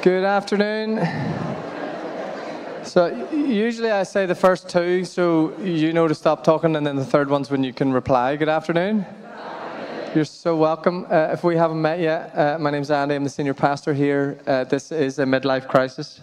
Good afternoon. So usually I say the first two so you know to stop talking, and then the third one's when you can reply. Good afternoon. You're so welcome. If we haven't met yet, my name's Andy. I'm the senior pastor here. This is a midlife crisis.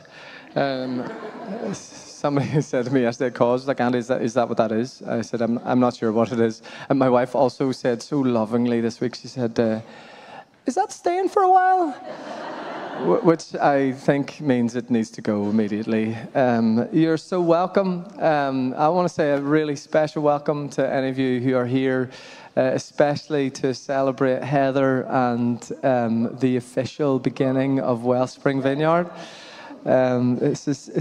Somebody said to me yesterday, like, Andy, is that what that is? I said, I'm not sure what it is. And my wife also said so lovingly this week, she said, is that staying for a while? Which I think means it needs to go immediately. You're so welcome. I want to say a really special welcome to any of you who are here, especially to celebrate Heather and the official beginning of Wellspring Vineyard. I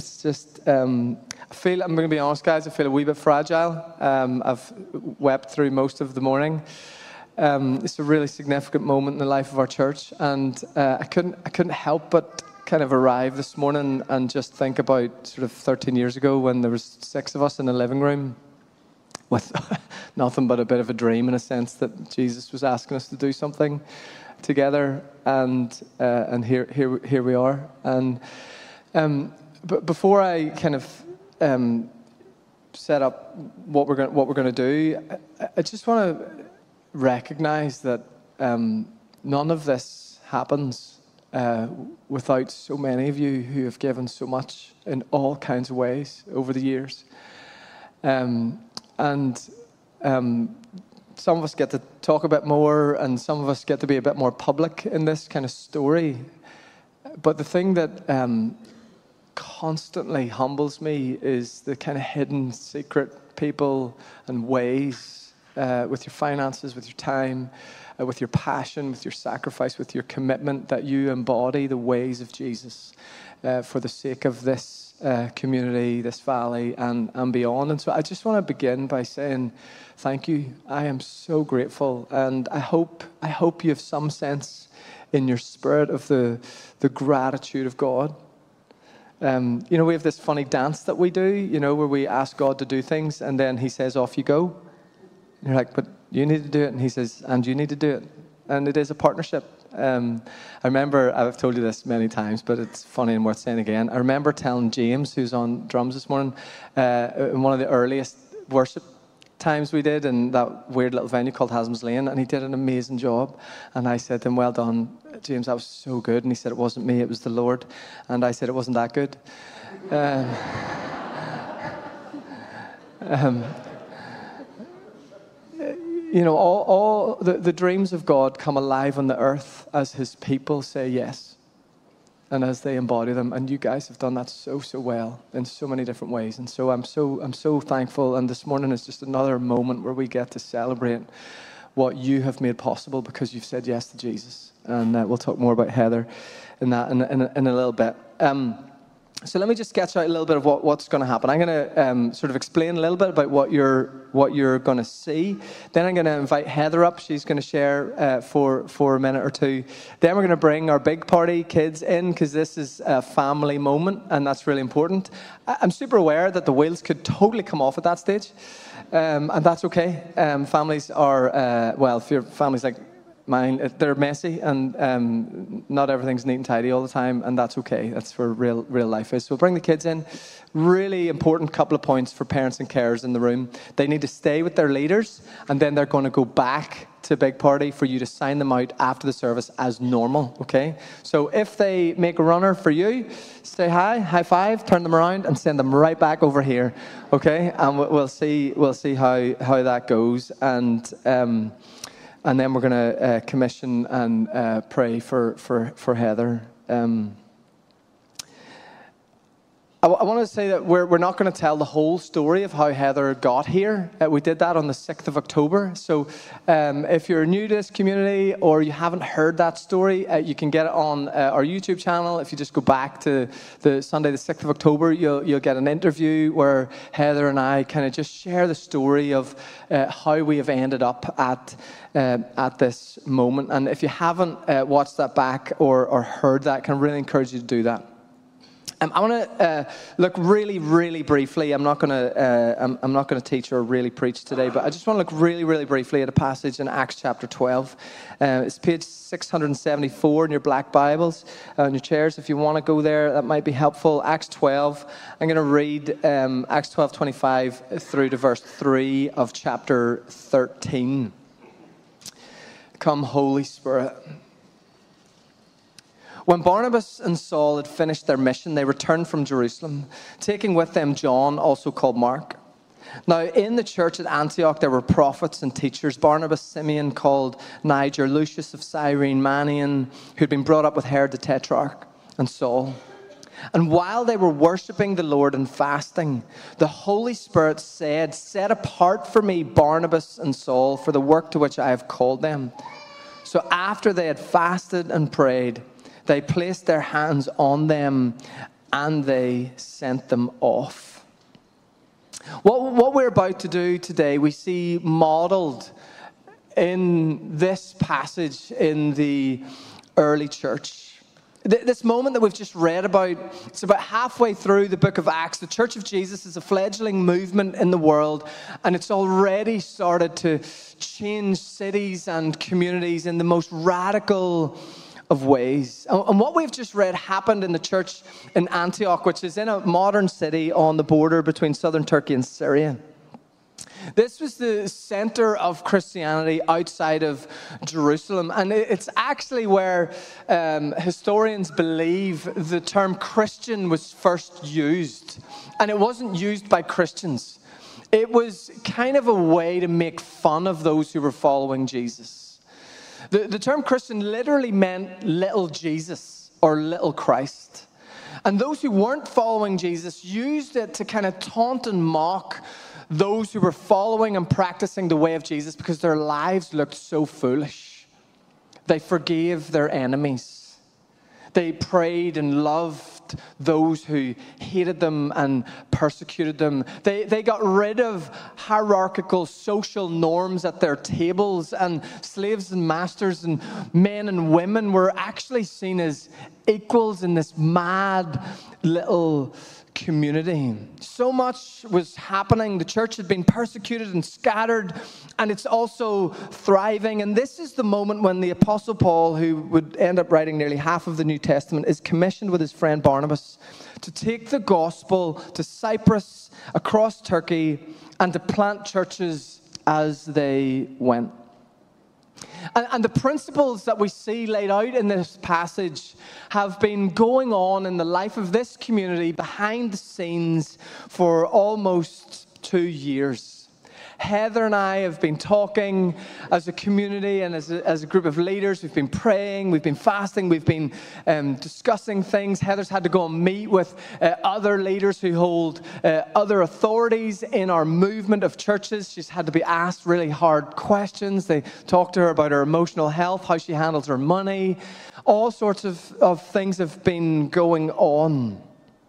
feel, I'm going to be honest, guys, I feel a wee bit fragile. I've wept through most of the morning. It's a really significant moment in the life of our church, and I couldn't help but kind of arrive this morning and just think about sort of 13 years ago when there was 6 of us in a living room with nothing but a bit of a dream, in a sense, that Jesus was asking us to do something together, and here we are. And but before I kind of set up what we're going to do, I just want to recognize that none of this happens without so many of you who have given so much in all kinds of ways over the years. And some of us get to talk a bit more, and some of us get to be a bit more public in this kind of story. But the thing that constantly humbles me is the kind of hidden secret people and ways, with your finances, with your time, with your passion, with your sacrifice, with your commitment, that you embody the ways of Jesus for the sake of this community, this valley, and beyond. And so I just want to begin by saying thank you. I am so grateful, and I hope you have some sense in your spirit of the gratitude of God. We have this funny dance that we do, where we ask God to do things, and then he says, off you go. And you're like, but you need to do it. And he says, and you need to do it. And it is a partnership. I remember, I've told you this many times, but it's funny and worth saying again. I remember telling James, who's on drums this morning, in one of the earliest worship times we did in that weird little venue called Haslam's Lane, and he did an amazing job. And I said to him, well done, James, that was so good. And he said, it wasn't me, it was the Lord. And I said, it wasn't that good. All the dreams of God come alive on the earth as his people say yes, and as they embody them. And you guys have done that so well in so many different ways. And so I'm so thankful. And this morning is just another moment where we get to celebrate what you have made possible because you've said yes to Jesus. And we'll talk more about Heather in that in a little bit. So let me just sketch out a little bit of what's going to happen. I'm going to sort of explain a little bit about what you're going to see. Then I'm going to invite Heather up. She's going to share for a minute or two. Then we're going to bring our big party kids in, because this is a family moment, and that's really important. I'm super aware that the wheels could totally come off at that stage, and that's okay. Families are, if your family's like mine, they're messy, and not everything's neat and tidy all the time, and that's okay. That's where real life is. So we'll bring the kids in. Really important couple of points for parents and carers in the room. They need to stay with their leaders, and then they're going to go back to Big Party for you to sign them out after the service as normal, okay? So if they make a runner for you, say hi, high five, turn them around, and send them right back over here, okay? And we'll see how that goes. And then we're going to commission and pray for Heather. I want to say that we're not going to tell the whole story of how Heather got here. We did that on the 6th of October. So if you're new to this community or you haven't heard that story, you can get it on our YouTube channel. If you just go back to the Sunday, the 6th of October, you'll get an interview where Heather and I kind of just share the story of how we have ended up at this moment. And if you haven't watched that back or heard that, I can really encourage you to do that. I want to look really, really briefly. I'm not going to teach or really preach today, but I just want to look really, really briefly at a passage in Acts chapter 12. It's page 674 in your black Bibles, on your chairs. If you want to go there, that might be helpful. Acts 12. I'm going to read Acts 12:25 through to verse 3 of chapter 13. Come, Holy Spirit. When Barnabas and Saul had finished their mission, they returned from Jerusalem, taking with them John, also called Mark. Now, in the church at Antioch, there were prophets and teachers: Barnabas, Simeon, called Niger, Lucius of Cyrene, Manaen, who had been brought up with Herod the Tetrarch, and Saul. And while they were worshiping the Lord and fasting, the Holy Spirit said, "Set apart for me Barnabas and Saul for the work to which I have called them." So after they had fasted and prayed, they placed their hands on them and they sent them off. What we're about to do today, we see modeled in this passage in the early church. This moment that we've just read about, it's about halfway through the book of Acts. The Church of Jesus is a fledgling movement in the world, and it's already started to change cities and communities in the most radical of ways. And what we've just read happened in the church in Antioch, which is in a modern city on the border between southern Turkey and Syria. This was the center of Christianity outside of Jerusalem, and it's actually where historians believe the term Christian was first used. And it wasn't used by Christians. It was kind of a way to make fun of those who were following Jesus. The term Christian literally meant little Jesus or little Christ. And those who weren't following Jesus used it to kind of taunt and mock those who were following and practicing the way of Jesus because their lives looked so foolish. They forgave their enemies. They prayed and loved those who hated them and persecuted them. They got rid of hierarchical social norms at their tables, and slaves and masters and men and women were actually seen as equals in this mad little community. So much was happening. The church had been persecuted and scattered, and it's also thriving. And this is the moment when the Apostle Paul, who would end up writing nearly half of the New Testament, is commissioned with his friend Barnabas to take the gospel to Cyprus, across Turkey, and to plant churches as they went. And the principles that we see laid out in this passage have been going on in the life of this community behind the scenes for almost 2 years. Heather and I have been talking as a community and as a group of leaders. We've been praying, we've been fasting, we've been discussing things. Heather's had to go and meet with other leaders who hold other authorities in our movement of churches. She's had to be asked really hard questions. They talk to her about her emotional health, how she handles her money. All sorts of things have been going on.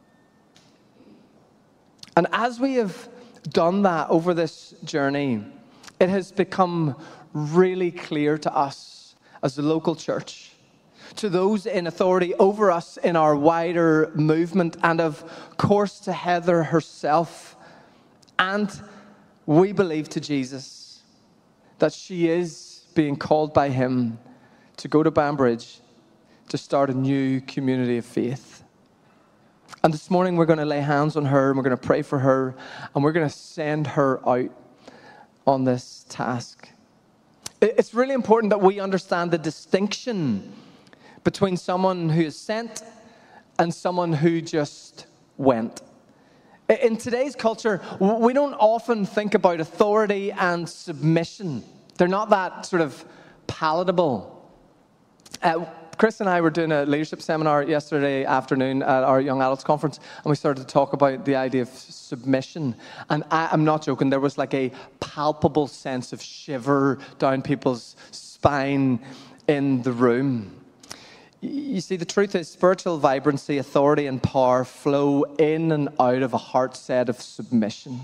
And as we have done that over this journey, it has become really clear to us as a local church, to those in authority over us in our wider movement, and of course to Heather herself, and we believe to Jesus, that she is being called by him to go to Banbridge to start a new community of faith. And this morning we're going to lay hands on her, and we're going to pray for her, and we're going to send her out on this task. It's really important that we understand the distinction between someone who is sent and someone who just went. In today's culture, we don't often think about authority and submission. They're not that sort of palatable. Chris and I were doing a leadership seminar yesterday afternoon at our young adults conference, and we started to talk about the idea of submission. And I'm not joking, there was like a palpable sense of shiver down people's spine in the room. You see, the truth is spiritual vibrancy, authority, and power flow in and out of a heart set of submission.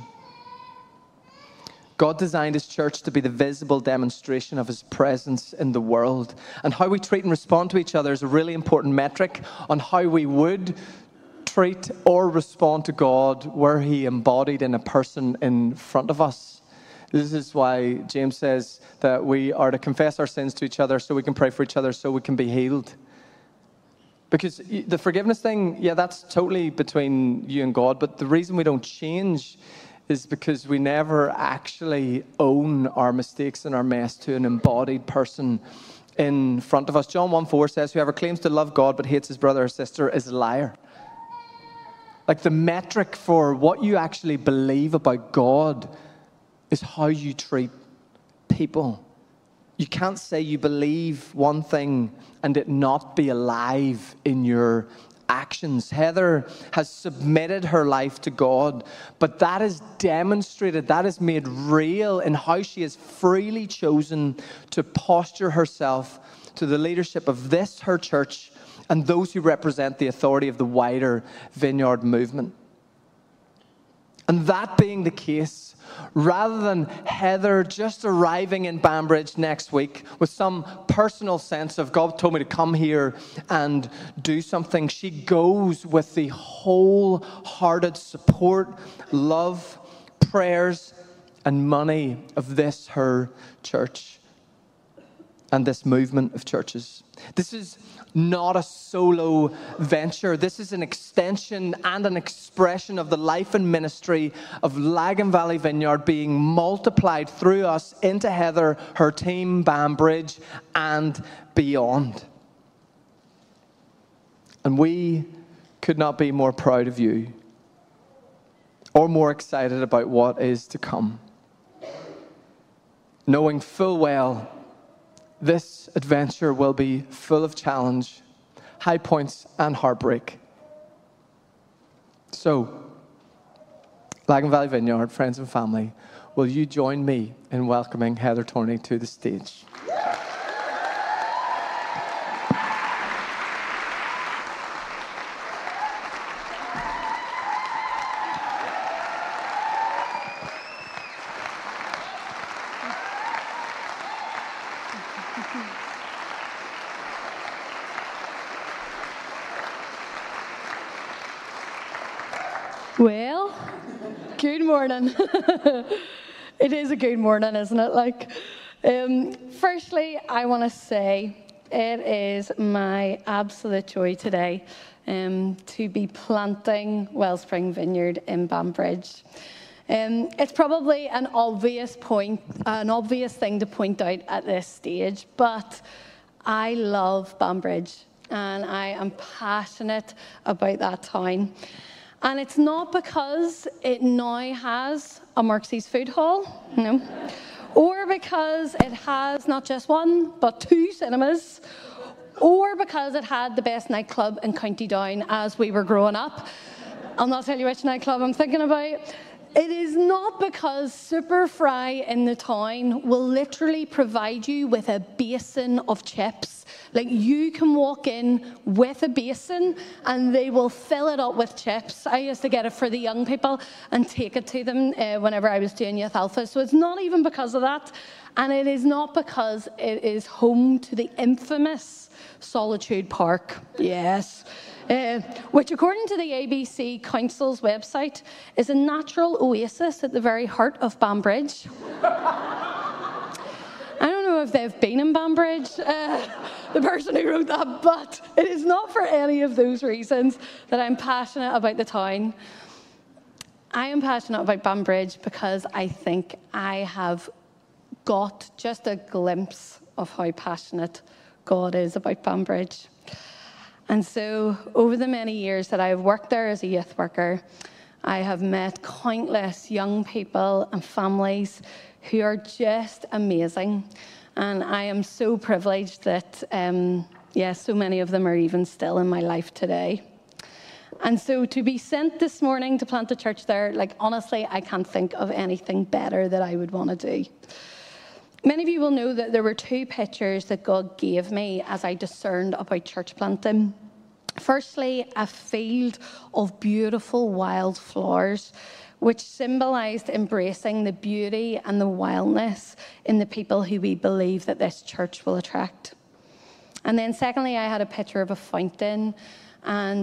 God designed his church to be the visible demonstration of his presence in the world. And how we treat and respond to each other is a really important metric on how we would treat or respond to God were he embodied in a person in front of us. This is why James says that we are to confess our sins to each other so we can pray for each other so we can be healed. Because the forgiveness thing, yeah, that's totally between you and God. But the reason we don't change is because we never actually own our mistakes and our mess to an embodied person in front of us. John 1:4 says, whoever claims to love God but hates his brother or sister is a liar. Like the metric for what you actually believe about God is how you treat people. You can't say you believe one thing and it not be alive in your actions. Heather has submitted her life to God, but that is demonstrated, that is made real in how she has freely chosen to posture herself to the leadership of this, her church, and those who represent the authority of the wider Vineyard movement. And that being the case, rather than Heather just arriving in Banbridge next week with some personal sense of God told me to come here and do something, she goes with the wholehearted support, love, prayers, and money of this, her church, and this movement of churches. This is not a solo venture. This is an extension and an expression of the life and ministry of Lagan Valley Vineyard being multiplied through us into Heather, her team, Banbridge, and beyond. And we could not be more proud of you or more excited about what is to come, knowing full well this adventure will be full of challenge, high points, and heartbreak. So, Lagan Valley Vineyard, friends and family, will you join me in welcoming Heather Torney to the stage? Well, good morning. It is a good morning, isn't it? Firstly, I want to say it is my absolute joy today to be planting Wellspring Vineyard in Banbridge. It's probably an obvious thing to point out at this stage, but I love Banbridge and I am passionate about that town. And it's not because it now has a Marksy's food hall, no, or because it has not just one, but 2 cinemas, or because it had the best nightclub in County Down as we were growing up. I'll not tell you which nightclub I'm thinking about. It is not because Super Fry in the town will literally provide you with a basin of chips. Like, you can walk in with a basin and they will fill it up with chips. I used to get it for the young people and take it to them whenever I was doing Youth Alpha. So it's not even because of that. And it is not because it is home to the infamous Solitude Park. Yes. Which, according to the ABC Council's website, is a natural oasis at the very heart of Banbridge. I don't know if they've been in Banbridge, the person who wrote that, but it is not for any of those reasons that I'm passionate about the town. I am passionate about Banbridge because I think I have got just a glimpse of how passionate God is about Banbridge. And so, over the many years that I've worked there as a youth worker, I have met countless young people and families who are just amazing. And I am so privileged that, so many of them are even still in my life today. And so, to be sent this morning to plant a church there, honestly, I can't think of anything better that I would want to do. Many of you will know that there were 2 pictures that God gave me as I discerned about church planting. Firstly, a field of beautiful wild flowers, which symbolised embracing the beauty and the wildness in the people who we believe that this church will attract. And then secondly, I had a picture of a fountain, and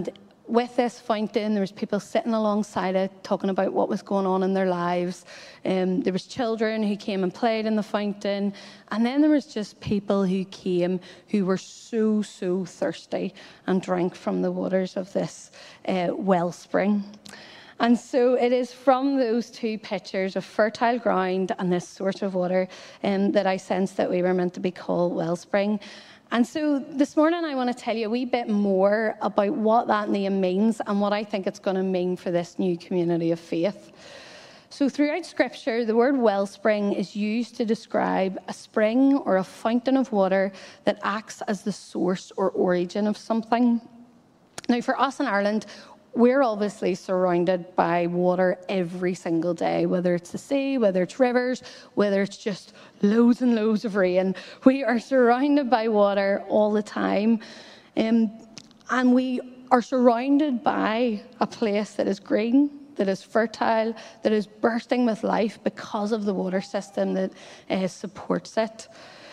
with this fountain, there was people sitting alongside it, talking about what was going on in their lives. There was children who came and played in the fountain. And then there was just people who came who were so, so thirsty and drank from the waters of this wellspring. And so it is from those two pictures of fertile ground and this source of water that I sensed that we were meant to be called Wellspring. And so this morning I want to tell you a wee bit more about what that name means and what I think it's going to mean for this new community of faith. So throughout Scripture, the word wellspring is used to describe a spring or a fountain of water that acts as the source or origin of something. Now, for us in Ireland, we're obviously surrounded by water every single day, whether it's the sea, whether it's rivers, whether it's just loads and loads of rain. We are surrounded by water all the time. And we are surrounded by a place that is green, that is fertile, that is bursting with life because of the water system that supports it.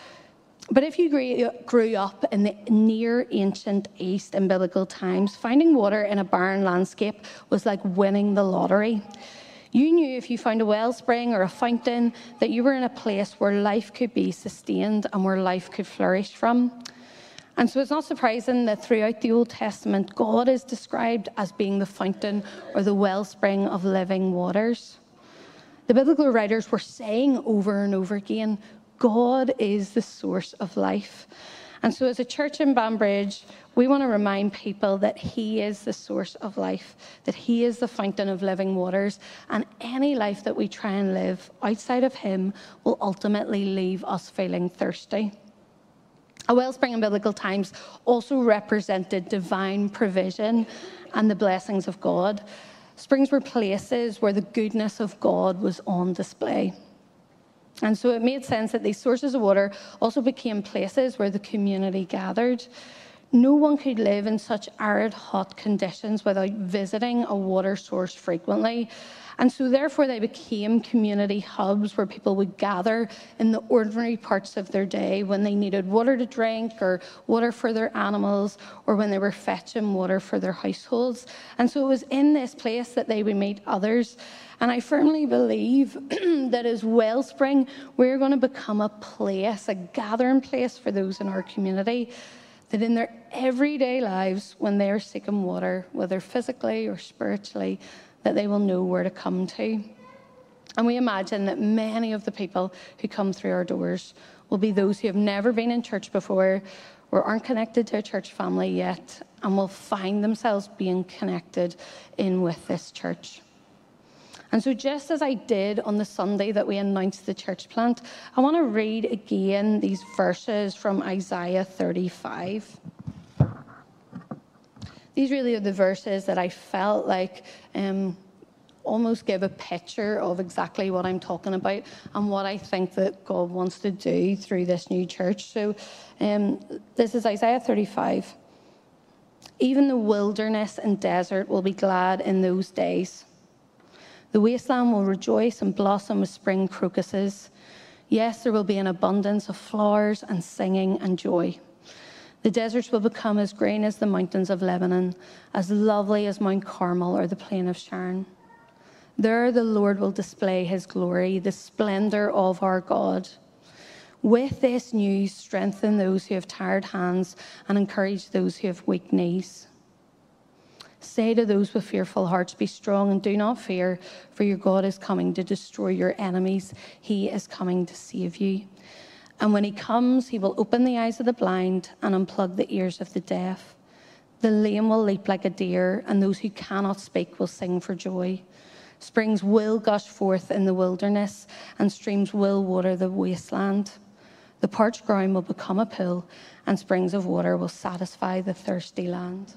But if you grew up in the near ancient East in biblical times, finding water in a barren landscape was like winning the lottery. You knew if you found a wellspring or a fountain that you were in a place where life could be sustained and where life could flourish from. And so it's not surprising that throughout the Old Testament, God is described as being the fountain or the wellspring of living waters. The biblical writers were saying over and over again, God is the source of life. And so as a church in Banbridge, we want to remind people that he is the source of life, that he is the fountain of living waters, and any life that we try and live outside of him will ultimately leave us feeling thirsty. A wellspring in biblical times also represented divine provision and the blessings of God. Springs were places where the goodness of God was on display. And so it made sense that these sources of water also became places where the community gathered. No one could live in such arid, hot conditions without visiting a water source frequently. And so therefore they became community hubs where people would gather in the ordinary parts of their day when they needed water to drink or water for their animals or when they were fetching water for their households. And so it was in this place that they would meet others. And I firmly believe that as Wellspring, we're going to become a place, a gathering place for those in our community, that in their everyday lives, when they are seeking water, whether physically or spiritually, that they will know where to come to. And we imagine that many of the people who come through our doors will be those who have never been in church before or aren't connected to a church family yet and will find themselves being connected in with this church. And so just as I did on the Sunday that we announced the church plant, I want to read again these verses from Isaiah 35. These really are the verses that I felt like almost give a picture of exactly what I'm talking about and what I think that God wants to do through this new church. So this is Isaiah 35. Even the wilderness and desert will be glad in those days. The wasteland will rejoice and blossom with spring crocuses. Yes, there will be an abundance of flowers and singing and joy. The deserts will become as green as the mountains of Lebanon, as lovely as Mount Carmel or the plain of Sharon. There the Lord will display his glory, the splendor of our God. With this news, strengthen those who have tired hands and encourage those who have weak knees. Say to those with fearful hearts, be strong and do not fear, for your God is coming to destroy your enemies. He is coming to save you. And when he comes, he will open the eyes of the blind and unplug the ears of the deaf. The lame will leap like a deer, and those who cannot speak will sing for joy. Springs will gush forth in the wilderness, and streams will water the wasteland. The parched ground will become a pool, and springs of water will satisfy the thirsty land.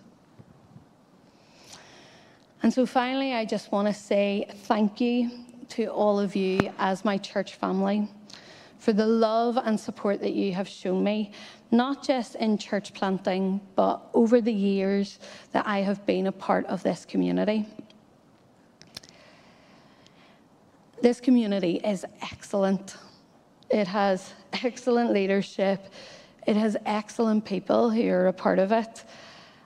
And so finally, I just want to say thank you to all of you as my church family for the love and support that you have shown me, not just in church planting, but over the years that I have been a part of this community. This community is excellent. It has excellent leadership. It has excellent people who are a part of it.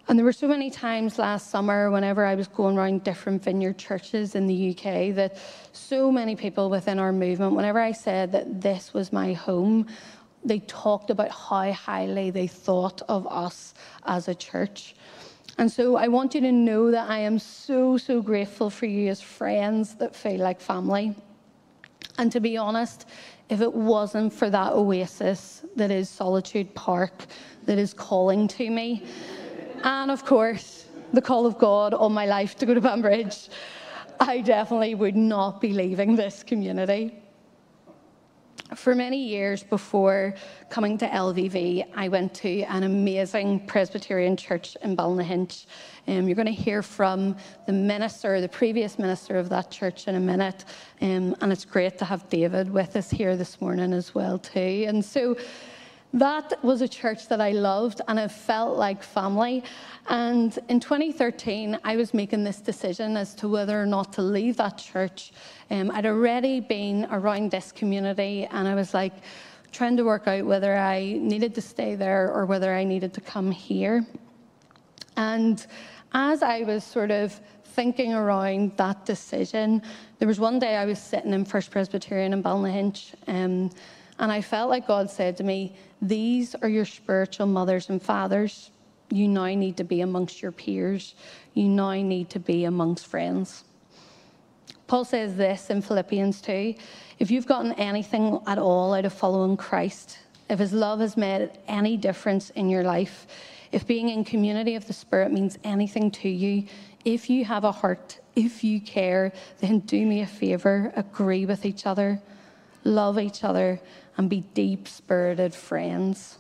And there were so many times last summer whenever I was going around different vineyard churches in the UK that so many people within our movement, whenever I said that this was my home, they talked about how highly they thought of us as a church. And so I want you to know that I am so, so grateful for you as friends that feel like family. And to be honest, if it wasn't for that oasis that is Solitude Park, that is calling to me, and of course, the call of God on my life to go to Banbridge, I definitely would not be leaving this community. For many years before coming to LVV, I went to an amazing Presbyterian church in Ballynahinch. You're going to hear from the minister, the previous minister of that church in a minute. And it's great to have David with us here this morning as well too. And so that was a church that I loved and it felt like family. And in 2013, I was making this decision as to whether or not to leave that church. I'd already been around this community and I was like trying to work out whether I needed to stay there or whether I needed to come here. And as I was sort of thinking around that decision, there was one day I was sitting in First Presbyterian in Ballynahinch, and I felt like God said to me, these are your spiritual mothers and fathers. You now need to be amongst your peers. You now need to be amongst friends. Paul says this in Philippians 2, if you've gotten anything at all out of following Christ, if his love has made any difference in your life, if being in community of the Spirit means anything to you, if you have a heart, if you care, then do me a favour, agree with each other, love each other, and be deep-spirited friends.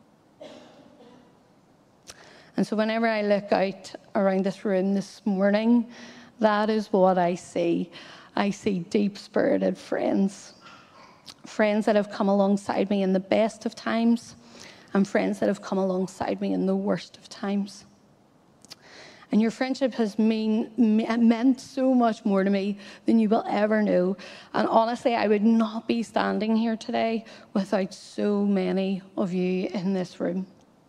And so whenever I look out around this room this morning, that is what I see. I see deep-spirited friends. Friends that have come alongside me in the best of times, and friends that have come alongside me in the worst of times. And your friendship has meant so much more to me than you will ever know. And honestly, I would not be standing here today without so many of you in this room.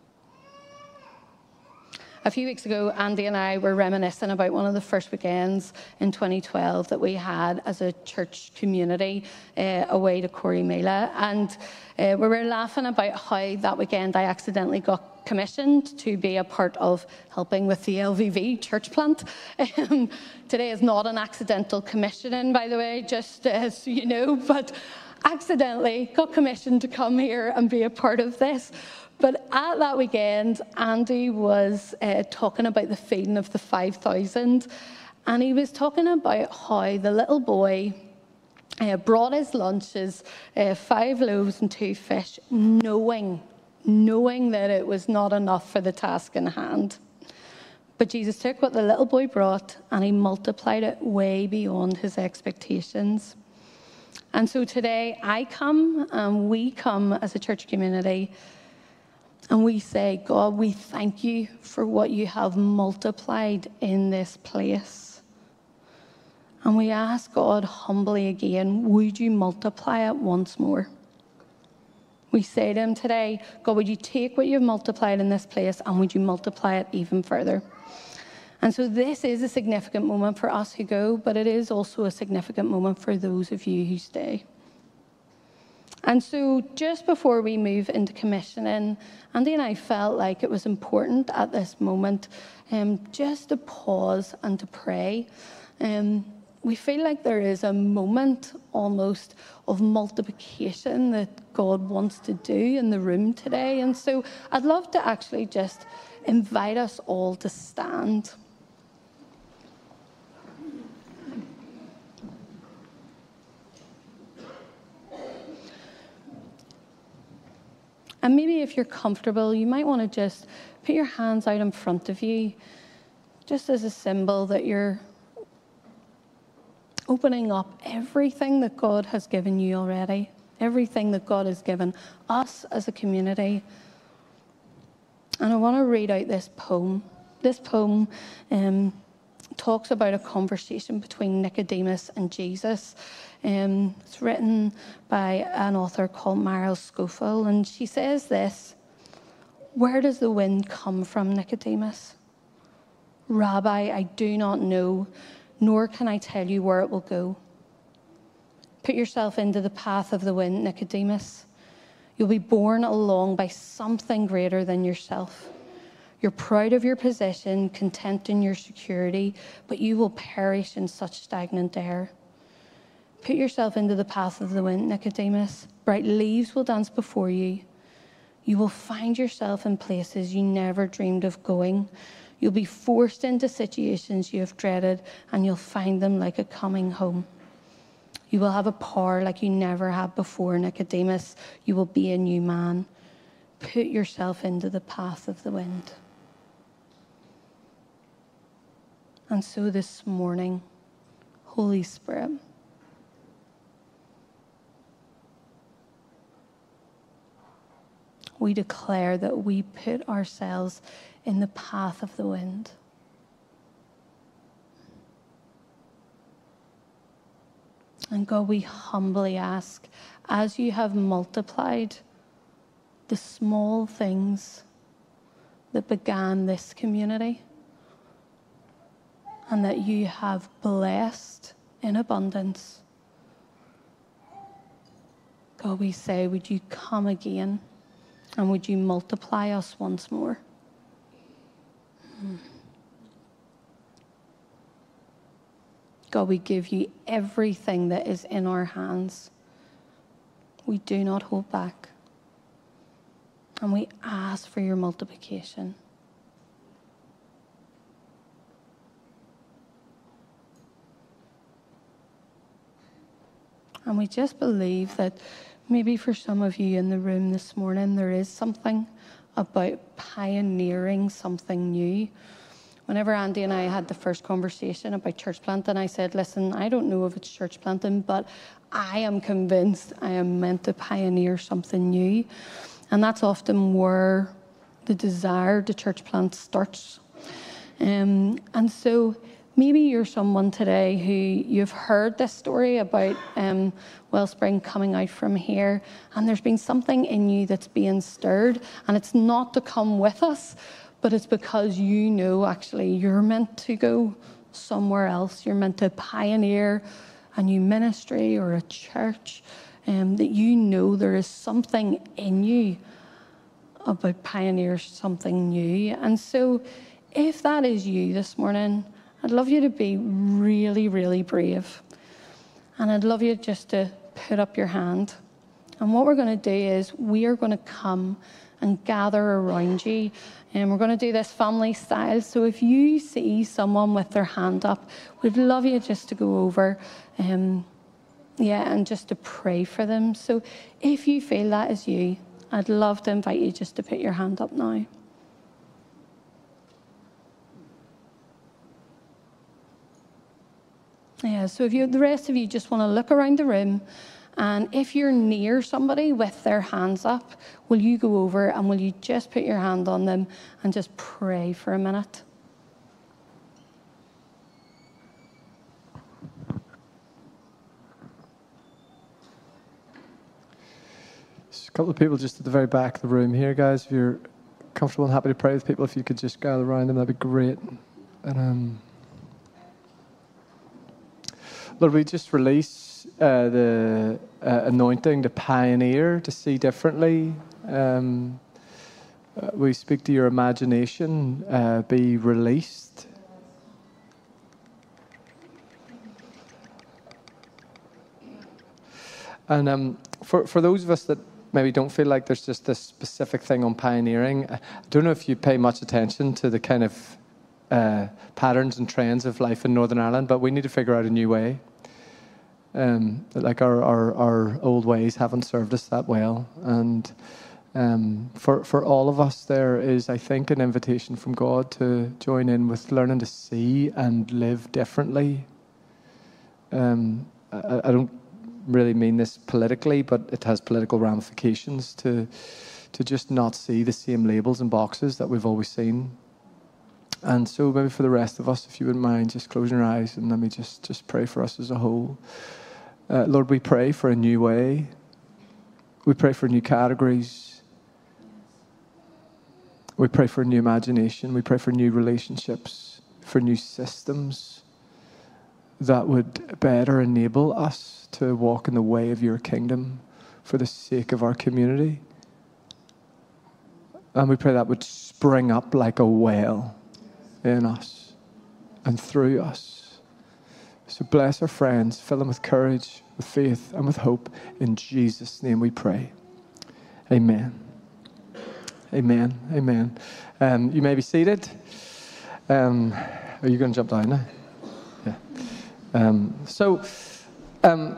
A few weeks ago, Andy and I were reminiscing about one of the first weekends in 2012 that we had as a church community away to Corrymeela. And we were laughing about how that weekend I accidentally got commissioned to be a part of helping with the LVV church plant. Today is not an accidental commissioning, by the way, just so you know, but accidentally got commissioned to come here and be a part of this. But at that weekend, Andy was talking about the feeding of the 5,000, and he was talking about how the little boy brought his lunches, 5 loaves and 2 fish, knowing that it was not enough for the task in hand. But Jesus took what the little boy brought and he multiplied it way beyond his expectations. And so today I come and we come as a church community and we say, God, we thank you for what you have multiplied in this place. And we ask God humbly again, would you multiply it once more? We say to him today, God, would you take what you've multiplied in this place and would you multiply it even further? And so this is a significant moment for us who go, but it is also a significant moment for those of you who stay. And so just before we move into commissioning, Andy and I felt like it was important at this moment just to pause and to pray. We feel like there is a moment almost of multiplication that God wants to do in the room today. And so I'd love to actually just invite us all to stand. And maybe if you're comfortable, you might want to just put your hands out in front of you, just as a symbol that you're opening up everything that God has given you already, everything that God has given us as a community. And I want to read out this poem. This poem talks about a conversation between Nicodemus and Jesus. It's written by an author called Meryl Scofield, and she says this: "Where does the wind come from, Nicodemus? Rabbi, I do not know, nor can I tell you where it will go. Put yourself into the path of the wind, Nicodemus. You'll be borne along by something greater than yourself. You're proud of your position, content in your security, but you will perish in such stagnant air. Put yourself into the path of the wind, Nicodemus. Bright leaves will dance before you. You will find yourself in places you never dreamed of going. You'll be forced into situations you have dreaded, and you'll find them like a coming home. You will have a power like you never had before, Nicodemus. You will be a new man. Put yourself into the path of the wind. And so this morning, Holy Spirit, we declare that we put ourselves in the path of the wind. And God, we humbly ask, as you have multiplied the small things that began this community, and that you have blessed in abundance, God, we say, would you come again, and would you multiply us once more? God, we give you everything that is in our hands. We do not hold back. And we ask for your multiplication. And we just believe that maybe for some of you in the room this morning, there is something about pioneering something new. Whenever Andy and I had the first conversation about church planting, I said, listen, I don't know if it's church planting, but I am convinced I am meant to pioneer something new. And that's often where the desire to church plant starts. And so maybe you're someone today who you've heard this story about Wellspring coming out from here, and there's been something in you that's being stirred, and it's not to come with us, but it's because you know actually you're meant to go somewhere else. You're meant to pioneer a new ministry or a church, that you know there is something in you about pioneer something new. And so if that is you this morning, I'd love you to be really, really brave. And I'd love you just to put up your hand. And what we're going to do is we are going to come and gather around you. And we're going to do this family style. So if you see someone with their hand up, we'd love you just to go over and just to pray for them. So if you feel that is you, I'd love to invite you just to put your hand up now. Yeah, so if the rest of you just want to look around the room, and if you're near somebody with their hands up, will you go over and will you just put your hand on them and just pray for a minute? There's a couple of people just at the very back of the room here, guys. If you're comfortable and happy to pray with people, if you could just gather around them, that'd be great. And Lord, we just release the anointing to pioneer, to see differently. We speak to your imagination, be released. And for those of us that maybe don't feel like there's just this specific thing on pioneering, I don't know if you pay much attention to the kind of patterns and trends of life in Northern Ireland, but we need to figure out a new way. Like our old ways haven't served us that well, and for all of us, there is, I think, an invitation from God to join in with learning to see and live differently. I don't really mean this politically, but it has political ramifications to just not see the same labels and boxes that we've always seen. And so maybe for the rest of us, if you wouldn't mind just closing your eyes and let me just pray for us as a whole. Lord, we pray for a new way. We pray for new categories. We pray for a new imagination. We pray for new relationships. for new systems that would better enable us to walk in the way of your kingdom for the sake of our community. And we pray that would spring up like a well in us and through us. So bless our friends, fill them with courage, with faith, and with hope. In Jesus' name we pray. Amen. Amen. Amen. You may be seated. Are you going to jump down now? Yeah.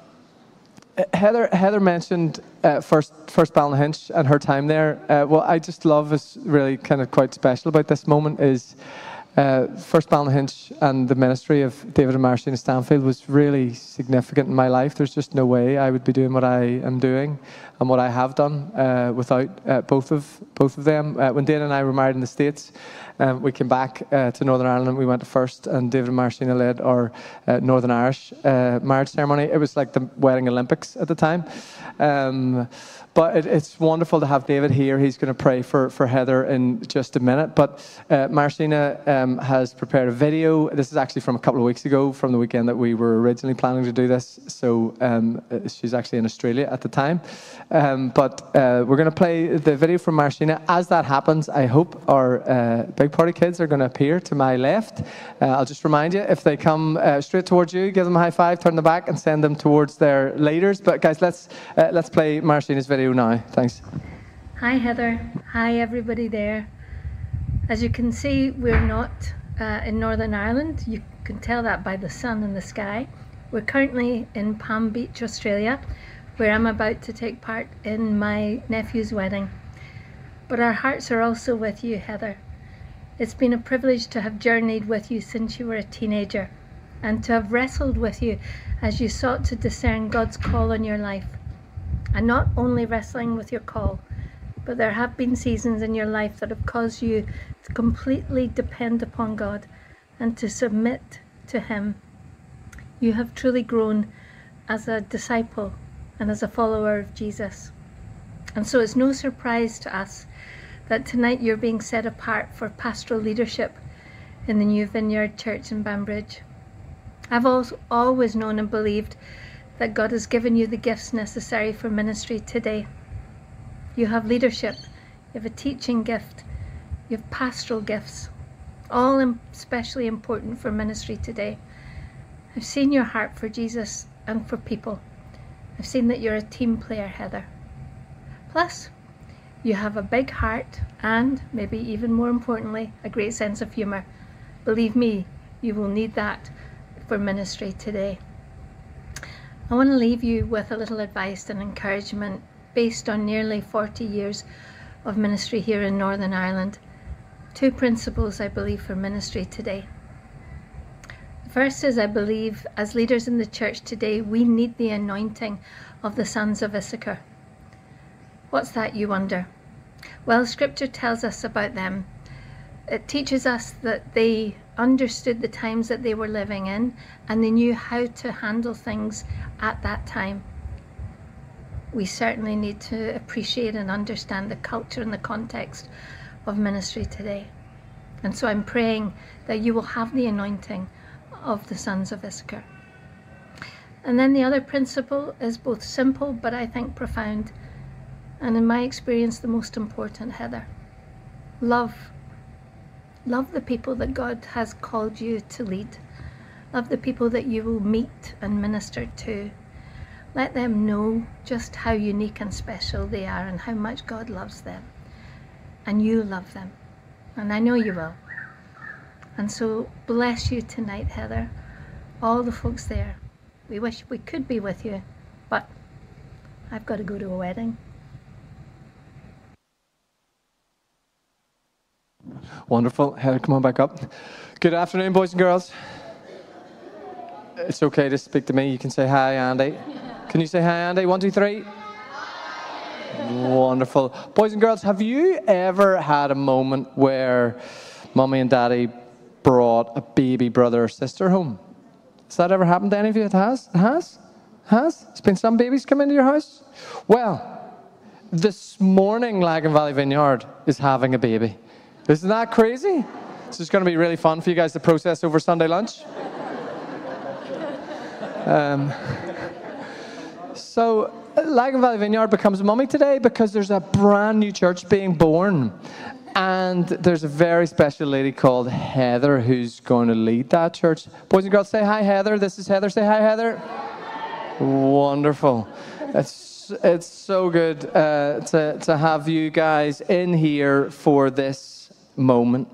Heather mentioned First Ballynahinch and her time there. What I just love is really kind of quite special about this moment is First Ballynahinch and the ministry of David and Marcina Stanfield was really significant in my life. There's just no way I would be doing what I am doing and what I have done without both of them. When Dana and I were married in the States, we came back to Northern Ireland and we went to First, and David and Marcina led our Northern Irish marriage ceremony. It was like the wedding Olympics at the time. But it's wonderful to have David here. He's going to pray for Heather in just a minute. But Marcina has prepared a video. This is actually from a couple of weeks ago, from the weekend that we were originally planning to do this. So she's actually in Australia at the time. But we're going to play the video from Marcina. As that happens, I hope our Big Party kids are going to appear to my left. I'll just remind you, if they come straight towards you, give them a high five, turn them back, and send them towards their leaders. But guys, let's play Marcina's video now. Thanks. Hi Heather. Hi everybody there. As you can see, we're not in Northern Ireland. You can tell that by the sun and the sky. We're currently in Palm Beach, Australia, where I'm about to take part in my nephew's wedding. But our hearts are also with you, Heather. It's been a privilege to have journeyed with you since you were a teenager, and to have wrestled with you as you sought to discern God's call on your life. And not only wrestling with your call, but there have been seasons in your life that have caused you to completely depend upon God and to submit to Him. You have truly grown as a disciple and as a follower of Jesus. And so it's no surprise to us that tonight you're being set apart for pastoral leadership in the New Vineyard Church in Banbridge. I've always known and believed that God has given you the gifts necessary for ministry today. You have leadership, you have a teaching gift, you have pastoral gifts, all especially important for ministry today. I've seen your heart for Jesus and for people. I've seen that you're a team player, Heather. Plus, you have a big heart and, maybe even more importantly, a great sense of humour. Believe me, you will need that for ministry today. I want to leave you with a little advice and encouragement based on nearly 40 years of ministry here in Northern Ireland. 2 principles, I believe, for ministry today. The first is, I believe, as leaders in the church today, we need the anointing of the sons of Issachar. What's that, you wonder? Well, Scripture tells us about them. It teaches us that they understood the times that they were living in, and they knew how to handle things at that time. We certainly need to appreciate and understand the culture and the context of ministry today. And so I'm praying that you will have the anointing of the sons of Issachar. And then the other principle is both simple, but I think profound, and in my experience, the most important, Heather. Love. Love the people that God has called you to lead. Love the people that you will meet and minister to. Let them know just how unique and special they are and how much God loves them. And you love them. And I know you will. And so bless you tonight, Heather. All the folks there. We wish we could be with you, but I've got to go to a wedding. Wonderful. Heather, come on back up. Good afternoon, boys and girls. It's okay to speak to me. You can say hi, Andy. Can you say hi, Andy? 1, 2, 3. Wonderful. Boys and girls, have you ever had a moment where Mummy and Daddy brought a baby brother or sister home? Has that ever happened to any of you? It has? It has? Has? There's been some babies come into your house? Well, this morning, Lagan Valley Vineyard is having a baby. Isn't that crazy? So it's going to be really fun for you guys to process over Sunday lunch. So Lagan Valley Vineyard becomes a mummy today because there's a brand new church being born. And there's a very special lady called Heather who's going to lead that church. Boys and girls, say hi, Heather. This is Heather. Say hi, Heather. Wonderful. It's so good to have you guys in here for this moment.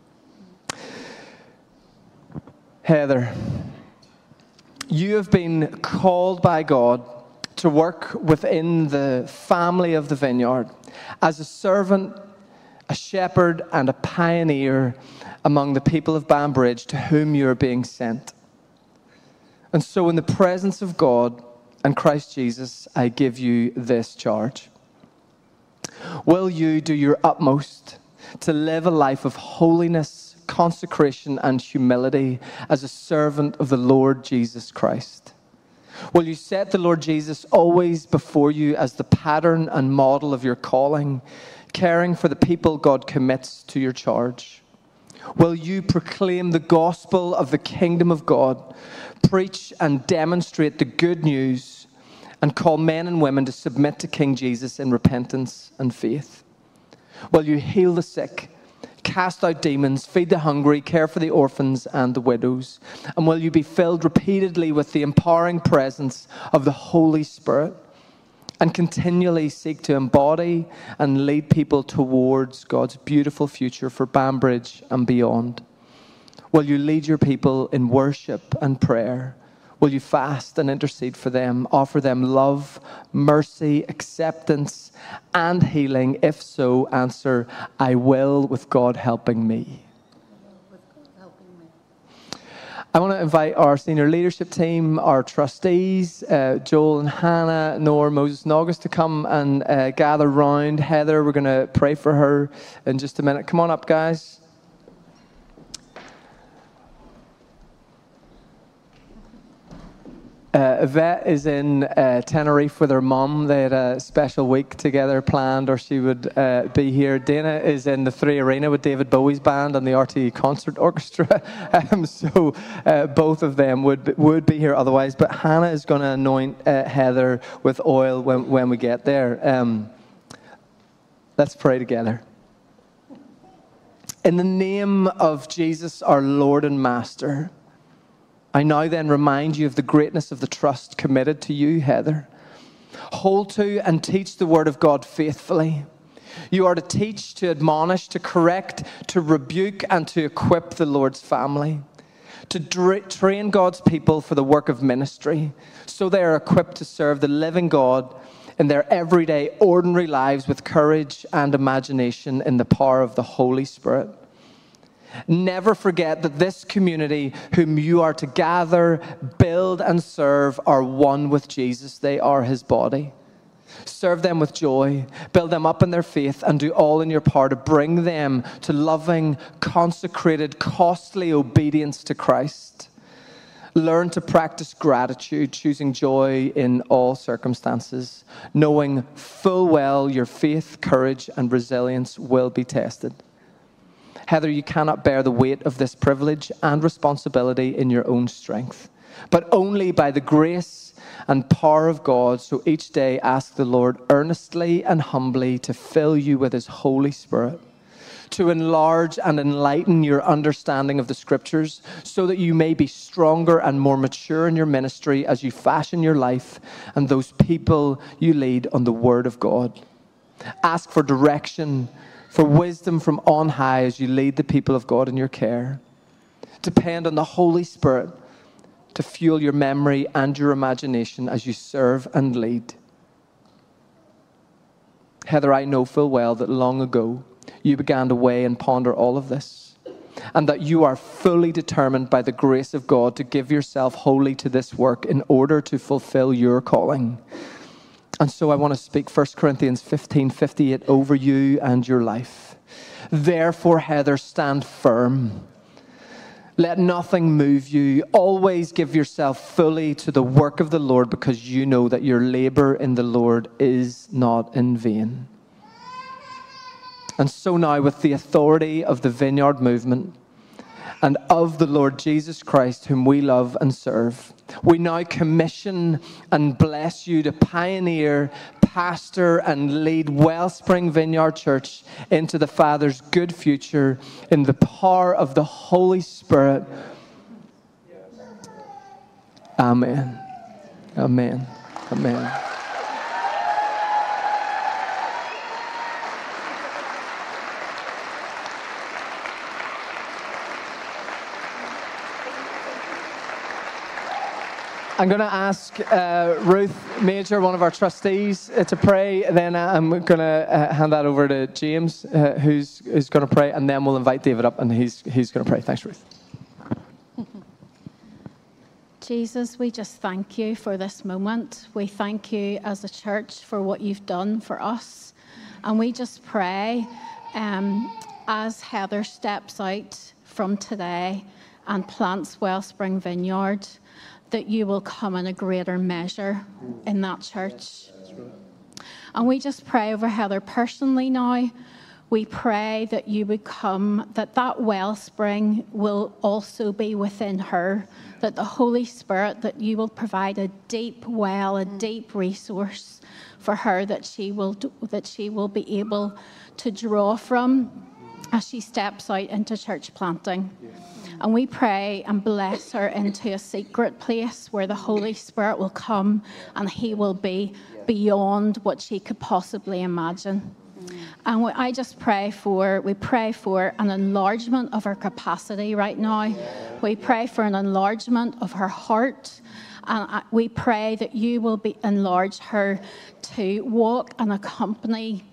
Heather, you have been called by God to work within the family of the Vineyard as a servant, a shepherd, and a pioneer among the people of Banbridge to whom you are being sent. And so in the presence of God and Christ Jesus, I give you this charge. Will you do your utmost to live a life of holiness, consecration, and humility as a servant of the Lord Jesus Christ? Will you set the Lord Jesus always before you as the pattern and model of your calling, caring for the people God commits to your charge? Will you proclaim the gospel of the kingdom of God, preach and demonstrate the good news, and call men and women to submit to King Jesus in repentance and faith? Will you heal the sick, cast out demons, feed the hungry, care for the orphans and the widows? And will you be filled repeatedly with the empowering presence of the Holy Spirit and continually seek to embody and lead people towards God's beautiful future for Banbridge and beyond? Will you lead your people in worship and prayer? Will you fast and intercede for them, offer them love, mercy, acceptance, and healing? If so, answer, I will, with God helping me. I want to invite our senior leadership team, our trustees, Joel and Hannah, Nor, Moses and August, to come and gather round Heather. We're going to pray for her in just a minute. Come on up, guys. Yvette is in Tenerife with her mum. They had a special week together planned, or she would be here. Dana is in the 3 Arena with David Bowie's band and the RTE Concert Orchestra. So both of them would be here otherwise. But Hannah is going to anoint Heather with oil when we get there. Let's pray together. In the name of Jesus, our Lord and Master, I now then remind you of the greatness of the trust committed to you, Heather. Hold to and teach the word of God faithfully. You are to teach, to admonish, to correct, to rebuke, and to equip the Lord's family. To train God's people for the work of ministry, so they are equipped to serve the living God in their everyday, ordinary lives with courage and imagination in the power of the Holy Spirit. Never forget that this community whom you are to gather, build, and serve are one with Jesus. They are his body. Serve them with joy, build them up in their faith, and do all in your power to bring them to loving, consecrated, costly obedience to Christ. Learn to practice gratitude, choosing joy in all circumstances, knowing full well your faith, courage, and resilience will be tested. Heather, you cannot bear the weight of this privilege and responsibility in your own strength, but only by the grace and power of God. So each day ask the Lord earnestly and humbly to fill you with his Holy Spirit, to enlarge and enlighten your understanding of the Scriptures, so that you may be stronger and more mature in your ministry as you fashion your life and those people you lead on the Word of God. Ask for direction, for wisdom from on high as you lead the people of God in your care. Depend on the Holy Spirit to fuel your memory and your imagination as you serve and lead. Heather, I know full well that long ago you began to weigh and ponder all of this, and that you are fully determined by the grace of God to give yourself wholly to this work in order to fulfill your calling. And so I want to speak 1 Corinthians 15:58 over you and your life. Therefore, Heather, stand firm. Let nothing move you. Always give yourself fully to the work of the Lord, because you know that your labor in the Lord is not in vain. And so now, with the authority of the Vineyard movement, and of the Lord Jesus Christ, whom we love and serve. We now commission and bless you to pioneer, pastor, and lead Wellspring Vineyard Church into the Father's good future in the power of the Holy Spirit. Amen. Amen. Amen. I'm going to ask Ruth Major, one of our trustees, to pray. Then I'm going to hand that over to James, who's going to pray, and then we'll invite David up, and he's going to pray. Thanks, Ruth. Jesus, we just thank you for this moment. We thank you as a church for what you've done for us. And we just pray as Heather steps out from today and plants Wellspring Vineyard, that you will come in a greater measure in that church. And we just pray over Heather personally now. We pray that you would come, that wellspring will also be within her, that the Holy Spirit, that you will provide a deep well, a deep resource for her that she will be able to draw from as she steps out into church planting. And we pray and bless her into a secret place where the Holy Spirit will come and he will be beyond what she could possibly imagine. And I just pray for an enlargement of her capacity right now. We pray for an enlargement of her heart. And we pray that you will enlarge her to walk and accompany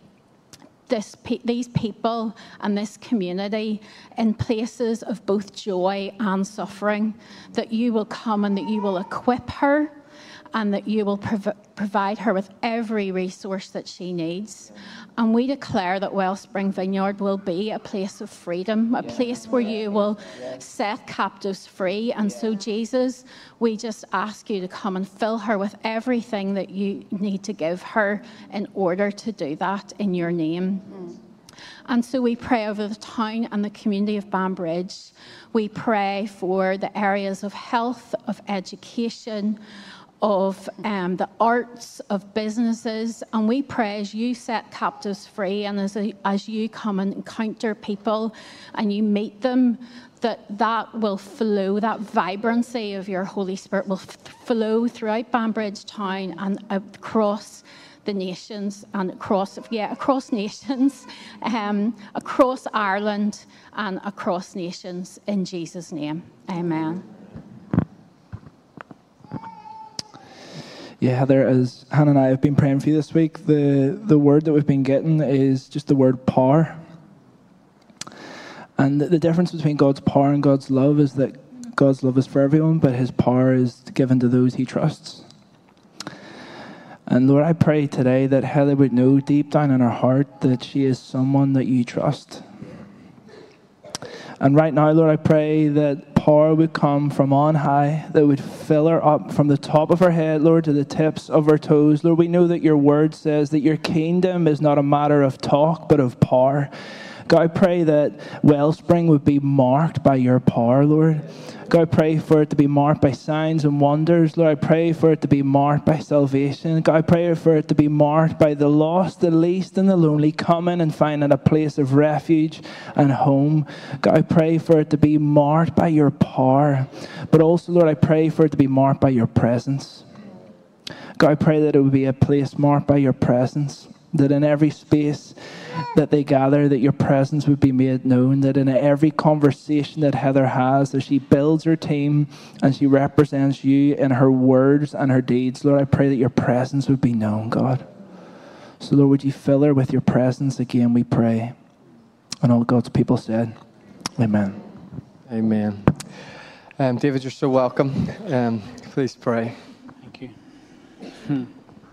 these people and this community in places of both joy and suffering, that you will come and that you will equip her and that you will provide her with every resource that she needs. And we declare that Wellspring Vineyard will be a place of freedom, a place where you will set captives free. And so, Jesus, we just ask you to come and fill her with everything that you need to give her in order to do that in your name. And so we pray over the town and the community of Banbridge. We pray for the areas of health, of education, of the arts, of businesses, and we pray as you set captives free and as you come and encounter people and you meet them, that will flow, that vibrancy of your Holy Spirit will flow throughout Banbridge town and across the nations and across nations, across Ireland and across nations, in Jesus' name. Amen. Yeah, Heather, as Hannah and I have been praying for you this week, the word that we've been getting is just the word power. And the difference between God's power and God's love is that God's love is for everyone, but his power is given to those he trusts. And Lord, I pray today that Heather would know deep down in her heart that she is someone that you trust. And right now, Lord, I pray that power would come from on high, that would fill her up from the top of her head, Lord, to the tips of her toes. Lord, we know that your word says that your kingdom is not a matter of talk, but of power. God, I pray that Wellspring would be marked by your power, Lord. God, I pray for it to be marked by signs and wonders. Lord, I pray for it to be marked by salvation. God, I pray for it to be marked by the lost, the least, and the lonely coming and finding a place of refuge and home. God, I pray for it to be marked by your power. But also, Lord, I pray for it to be marked by your presence. God, I pray that it would be a place marked by your presence, that in every space that they gather, that your presence would be made known, that in every conversation that Heather has, as she builds her team and she represents you in her words and her deeds, Lord, I pray that your presence would be known, God. So, Lord, would you fill her with your presence again, we pray. And all God's people said, amen. Amen. David, you're so welcome. Please pray. Thank you.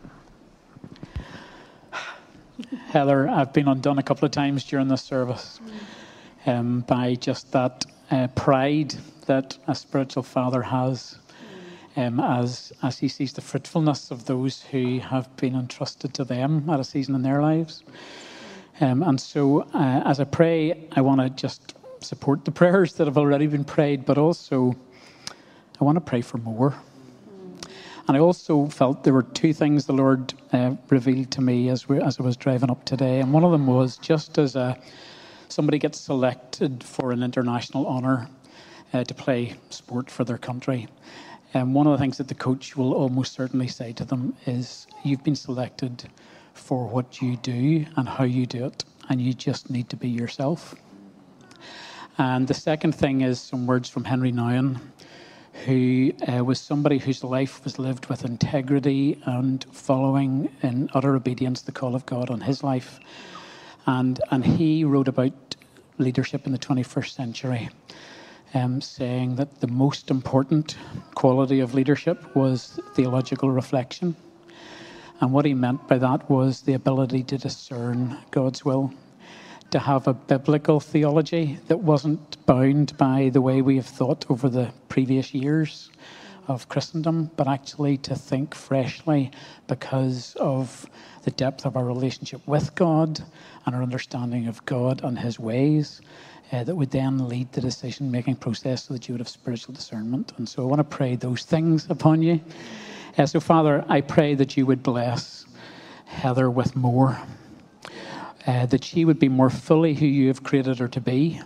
Heather, I've been undone a couple of times during this service by just that pride that a spiritual father has as he sees the fruitfulness of those who have been entrusted to them at a season in their lives. And so as I pray, I want to just support the prayers that have already been prayed, but also I want to pray for more. And I also felt there were two things the Lord revealed to me as I was driving up today. And one of them was, just as somebody gets selected for an international honour to play sport for their country, and one of the things that the coach will almost certainly say to them is, you've been selected for what you do and how you do it, and you just need to be yourself. And the second thing is some words from Henry Nouwen, who was somebody whose life was lived with integrity and following in utter obedience the call of God on his life. And he wrote about leadership in the 21st century, saying that the most important quality of leadership was theological reflection. And what he meant by that was the ability to discern God's will, to have a biblical theology that wasn't bound by the way we have thought over the previous years of Christendom, but actually to think freshly because of the depth of our relationship with God and our understanding of God and his ways, that would then lead the decision-making process so that you would have spiritual discernment. And so I want to pray those things upon you. So Father, I pray that you would bless Heather with more, that she would be more fully who you have created her to be,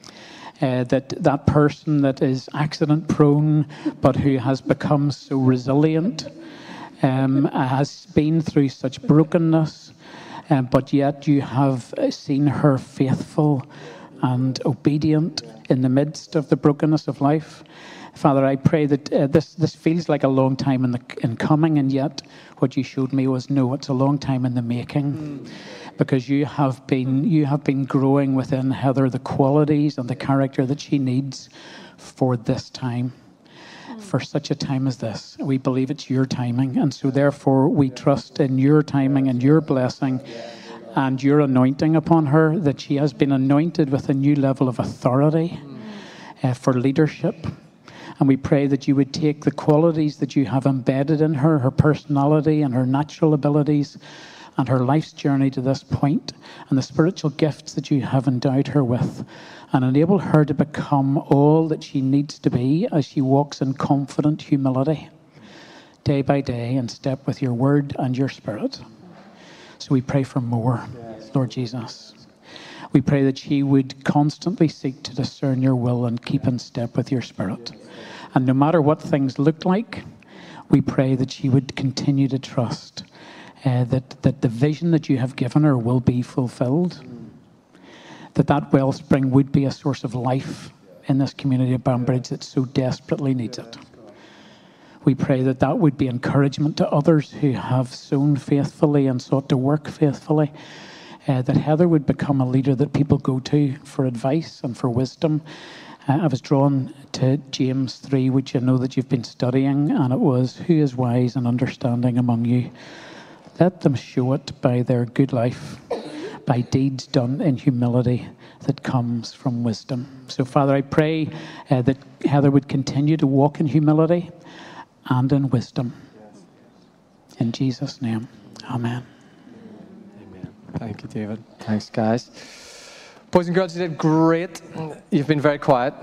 that person that is accident prone but who has become so resilient, has been through such brokenness, but yet you have seen her faithful and obedient in the midst of the brokenness of life. Father, I pray that this feels like a long time in coming, and yet what you showed me was, no, it's a long time in the making. Because you have been growing within Heather the qualities and the character that she needs for this time, for such a time as this. We believe it's your timing, and so therefore we trust in your timing and your blessing and your anointing upon her, that she has been anointed with a new level of authority for leadership. And we pray that you would take the qualities that you have embedded in her, her personality and her natural abilities and her life's journey to this point, and the spiritual gifts that you have endowed her with, and enable her to become all that she needs to be as she walks in confident humility, day by day, in step with your word and your spirit. So we pray for more, Lord Jesus. We pray that she would constantly seek to discern your will and keep in step with your spirit. And no matter what things look like, we pray that she would continue to trust that the vision that you have given her will be fulfilled, that wellspring would be a source of life in this community of Banbridge that so desperately needs it. We pray that would be encouragement to others who have sown faithfully and sought to work faithfully, that Heather would become a leader that people go to for advice and for wisdom. I was drawn to James 3, which I know that you've been studying, and it was, who is wise and understanding among you? Let them show it by their good life, by deeds done in humility that comes from wisdom. So, Father, I pray that Heather would continue to walk in humility and in wisdom. In Jesus' name, amen. Amen. Thank you, David. Thanks, guys. Boys and girls, you did great. You've been very quiet.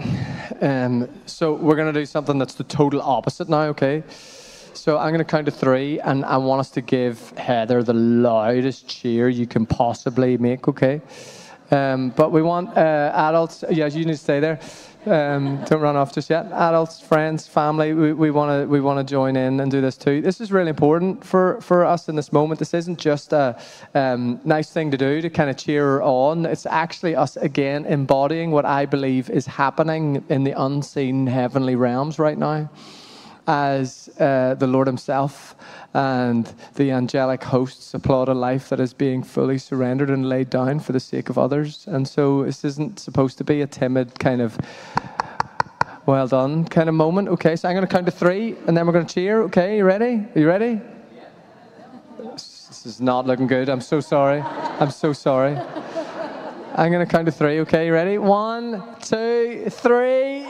So we're going to do something that's the total opposite now, okay? So I'm going to count to 3, and I want us to give Heather the loudest cheer you can possibly make, okay? But we want adults, yes, you need to stay there. Don't run off just yet. Adults, friends, family, we want to join in and do this too. This is really important for us in this moment. This isn't just a nice thing to do to kind of cheer her on. It's actually us again embodying what I believe is happening in the unseen heavenly realms right now, as the Lord himself and the angelic hosts applaud a life that is being fully surrendered and laid down for the sake of others. And so this isn't supposed to be a timid kind of well done kind of moment. Okay, so I'm going to count to 3 and then we're going to cheer. Okay, you ready? Are you ready? This is not looking good. I'm so sorry. I'm so sorry. I'm going to count to 3. Okay, you ready? 1, 2, 3.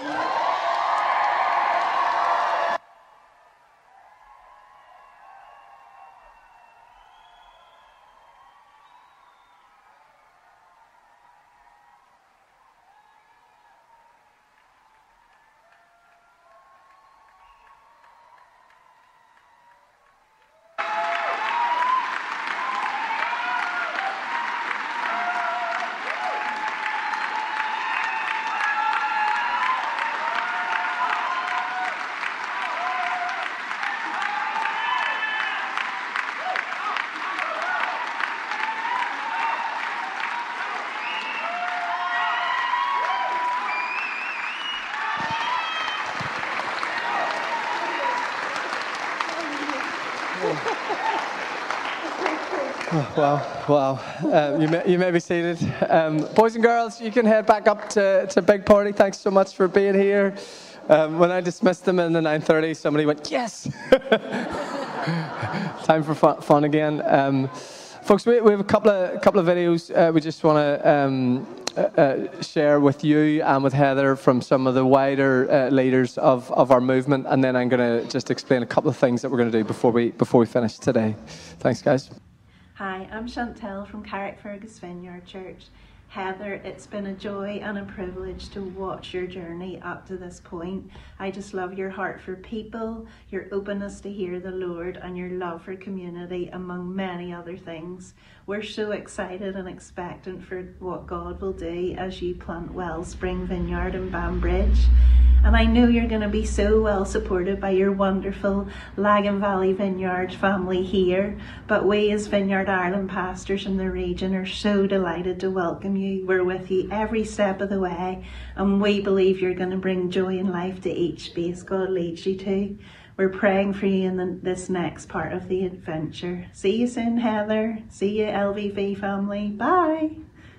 Wow. You may be seated. Boys and girls, you can head back up to Big Party. Thanks so much for being here. When I dismissed them in the 9:30, somebody went, yes! Time for fun again. Folks, we have a couple of videos we just want to share with you and with Heather from some of the wider leaders of our movement, and then I'm going to just explain a couple of things that we're going to do before we finish today. Thanks, guys. Hi, I'm Chantel from Carrickfergus Vineyard Church. Heather, it's been a joy and a privilege to watch your journey up to this point. I just love your heart for people, your openness to hear the Lord, and your love for community, among many other things. We're so excited and expectant for what God will do as you plant Wellspring Vineyard in Banbridge. And I know you're going to be so well supported by your wonderful Lagan Valley Vineyard family here. But we as Vineyard Ireland pastors in the region are so delighted to welcome you. We're with you every step of the way. And we believe you're going to bring joy and life to each space God leads you to. We're praying for you in this next part of the adventure. See you soon, Heather. See you, LVV family. Bye.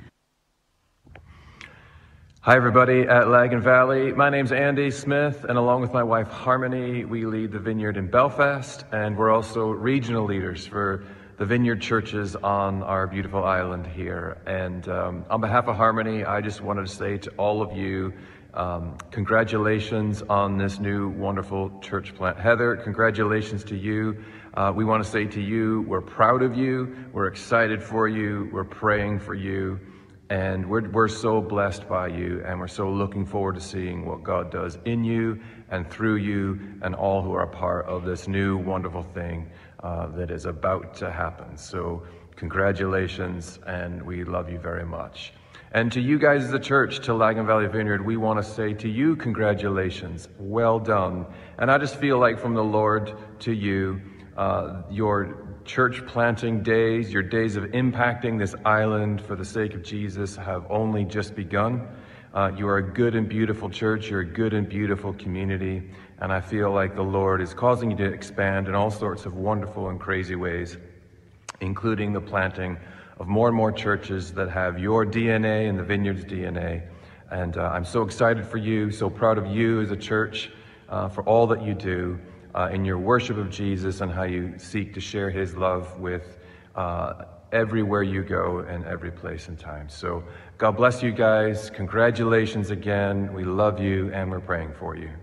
Hi everybody at Lagan Valley. My name's Andy Smith, and along with my wife Harmony, we lead the vineyard in Belfast, and we're also regional leaders for the vineyard churches on our beautiful island here. And on behalf of Harmony, I just wanted to say to all of you, congratulations on this new wonderful church plant. Heather, congratulations to you. We want to say to you, we're proud of you, we're excited for you, we're praying for you. And we're so blessed by you, and we're so looking forward to seeing what God does in you and through you and all who are a part of this new wonderful thing that is about to happen. So congratulations, and we love you very much. And to you guys as a church, to Lagan Valley Vineyard, we want to say to you, congratulations, well done. And I just feel like from the Lord to you, your church planting days, your days of impacting this island for the sake of Jesus have only just begun. You are a good and beautiful church. You're a good and beautiful community. And I feel like the Lord is causing you to expand in all sorts of wonderful and crazy ways, including the planting of more and more churches that have your DNA and the Vineyard's DNA. And I'm so excited for you, so proud of you as a church for all that you do. In your worship of Jesus and how you seek to share his love with everywhere you go and every place and time. So God bless you guys. Congratulations again. We love you and we're praying for you.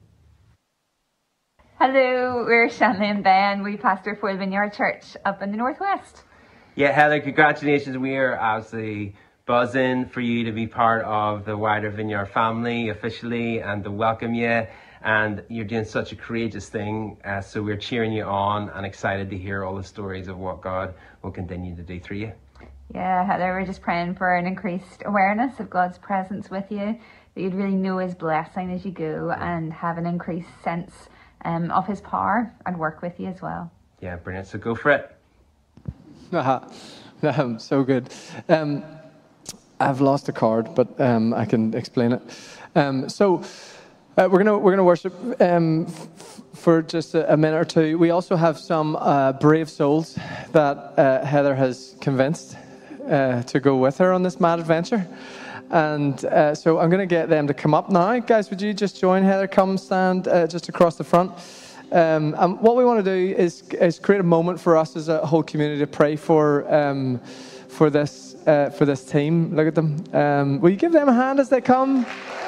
Hello, we're Shanley and Ben. We pastor for the Vineyard Church up in the Northwest. Yeah, Heather, congratulations. We are absolutely buzzing for you to be part of the wider Vineyard family officially and to welcome you. And you're doing such a courageous thing, so we're cheering you on and excited to hear all the stories of what God will continue to do through you. Yeah, Heather, we're just praying for an increased awareness of God's presence with you, that you'd really know his blessing as you go and have an increased sense of his power and work with you as well. Yeah, brilliant. So go for it. So good. I've lost a card, but I can explain it. We're gonna worship for just a minute or two. We also have some brave souls that Heather has convinced to go with her on this mad adventure, and so I'm going to get them to come up now. Guys, would you just join Heather? Come stand just across the front. And what we want to do is create a moment for us as a whole community to pray for this team. Look at them. Will you give them a hand as they come?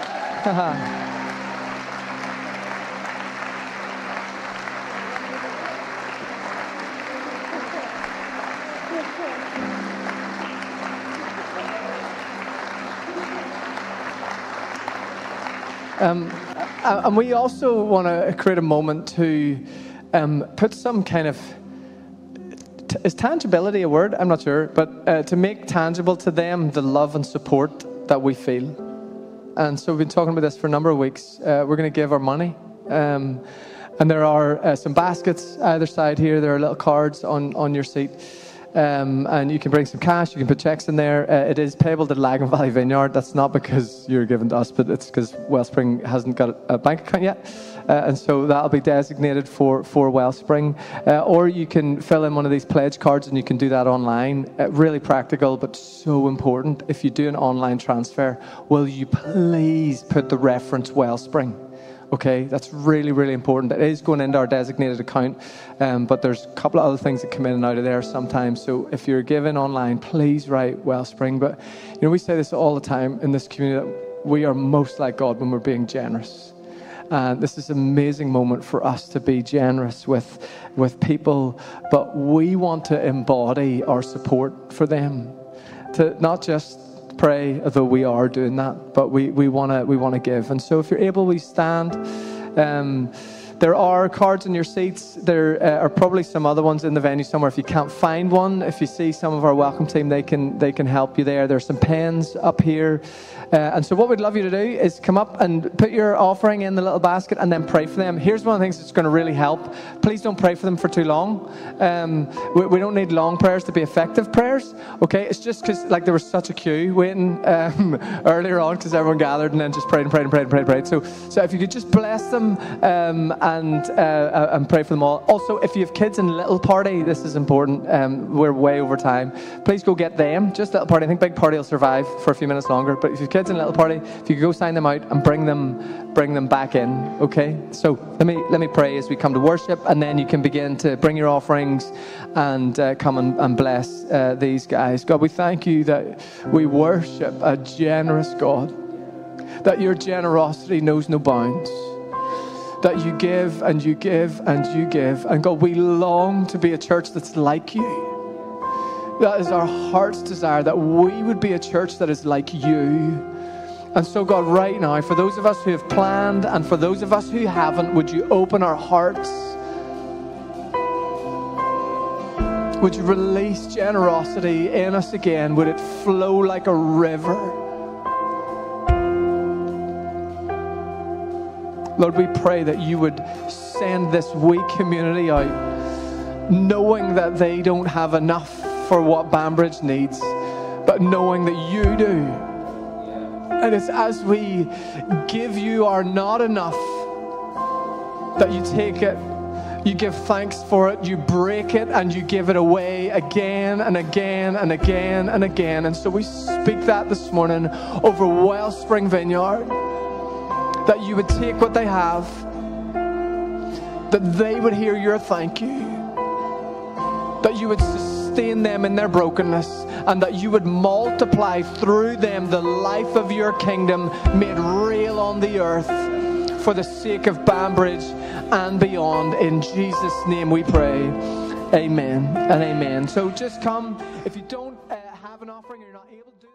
And we also want to create a moment to put some kind of, is tangibility a word? I'm not sure, but to make tangible to them the love and support that we feel. And so we've been talking about this for a number of weeks. We're going to give our money. And there are some baskets either side here. There are little cards on your seat. and you can bring some cash. You can put checks in there. It is payable to Lagan Valley Vineyard. That's not because you're given to us, but it's because Wellspring hasn't got a bank account yet. And so that'll be designated for Wellspring. Or you can fill in one of these pledge cards, and you can do that online. Really practical, but so important. If you do an online transfer, will you please put the reference Wellspring? Okay, that's really, really important. It is going into our designated account, but there's a couple of other things that come in and out of there sometimes. So if you're giving online, please write Wellspring. But, we say this all the time in this community, that we are most like God when we're being generous. This is an amazing moment for us to be generous with people, but we want to embody our support for them, to not just pray, although we are doing that, but we want to give. And so if you're able, we stand. There are cards in your seats. There are probably some other ones in the venue somewhere. If you can't find one, if you see some of our welcome team, they can help you there. There's some pens up here. And so what we'd love you to do is come up and put your offering in the little basket and then pray for them. Here's one of the things that's going to really help. Please don't pray for them for too long. We don't need long prayers to be effective prayers. Okay, it's just because there was such a queue waiting earlier on because everyone gathered and then just prayed. So if you could just bless them and pray for them all. Also, if you have kids in little party, this is important. We're way over time. Please go get them. Just little party. I think big party will survive for a few minutes longer. But if you have kids in a little party, if you could go sign them out and bring them back in. Okay. So let me pray as we come to worship, and then you can begin to bring your offerings and come and bless these guys. God, we thank you that we worship a generous God, that your generosity knows no bounds. That you give and you give and you give. And God, we long to be a church that's like you. That is our heart's desire, that we would be a church that is like you. And so God, right now, for those of us who have planned and for those of us who haven't, would you open our hearts? Would you release generosity in us again? Would it flow like a river? Lord, we pray that you would send this weak community out, knowing that they don't have enough for what Banbridge needs, but knowing that you do. And it's as we give you our not enough that you take it, you give thanks for it, you break it, and you give it away again and again and again and again. And so we speak that this morning over Wellspring Vineyard, that you would take what they have, that they would hear your thank you, that you would sustain them in their brokenness, and that you would multiply through them the life of your kingdom made real on the earth for the sake of Banbridge and beyond. In Jesus' name we pray. Amen and amen. So just come. If you don't have an offering, you're not able to do